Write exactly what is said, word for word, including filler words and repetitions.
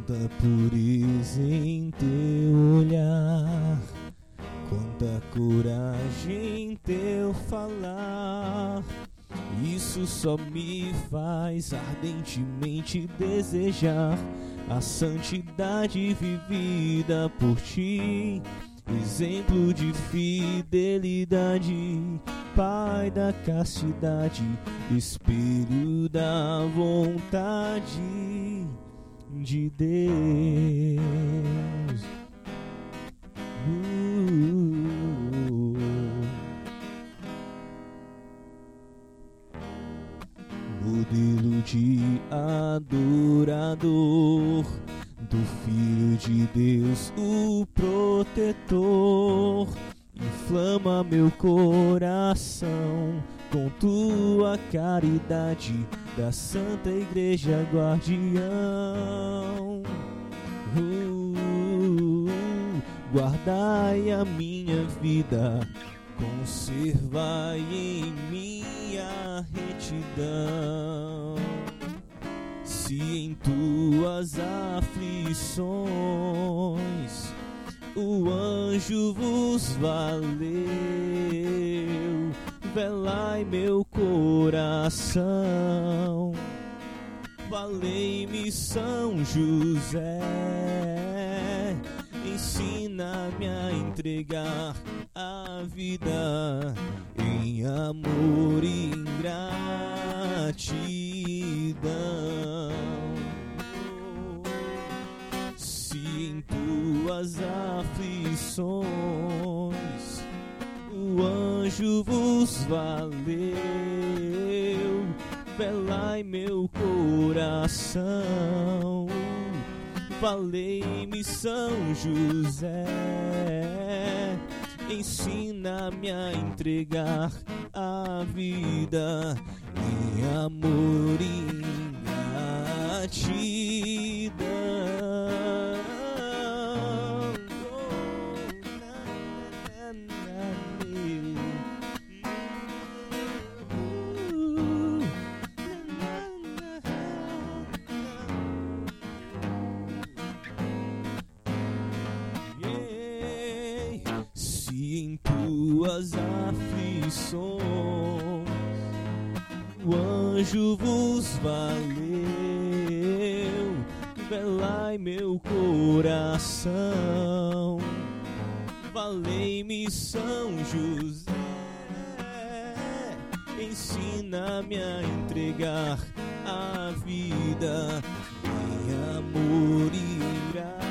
Quanta pureza em teu olhar, quanta coragem em teu falar. Isso só me faz ardentemente desejar a santidade vivida por ti. Exemplo de fidelidade, Pai da castidade, espelho da vontade de Deus. Uh, modelo de adorador do Filho de Deus, o protetor, inflama meu coração com tua caridade da Santa Igreja guardião. Uh, guardai a minha vida, conservai em minha retidão. Se em tuas aflições o anjo vos valeu, velai meu coração. Valei-me São José, ensina-me a entregar a vida em amor e em gratidão. Se em tuas aflições o anjo vos valeu, velai meu coração. Valei-me São José, ensina-me a entregar a vida em amor e em gratidão. Tuas aflições o anjo vos valeu, velai meu coração. Valei-me São José, ensina-me a entregar a vida em amor e graça.